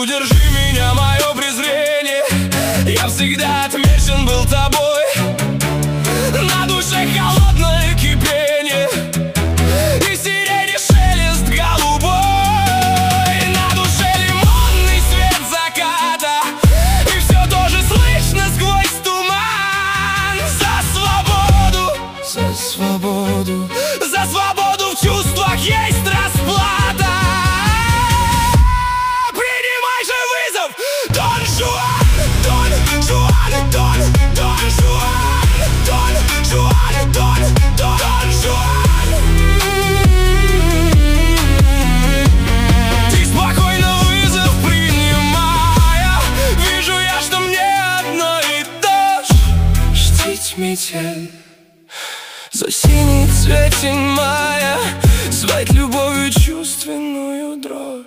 Удержи меня, мое презрение, я всегда отмечен был тобой. На душе холодное кипение и сирени шелест голубой. На душе лимонный свет заката, и все тоже слышно сквозь туман. За свободу, за свободу, за свободу в чувствах есть расплата. Принимай же вызов, Дон Жуан, Дон Жуан, Дон Жуан, Дон Жуан, Дон Жуан. Ты спокойно вызов принимая, вижу я, что мне одно и то же. Ждите метель, за синий цветень мая.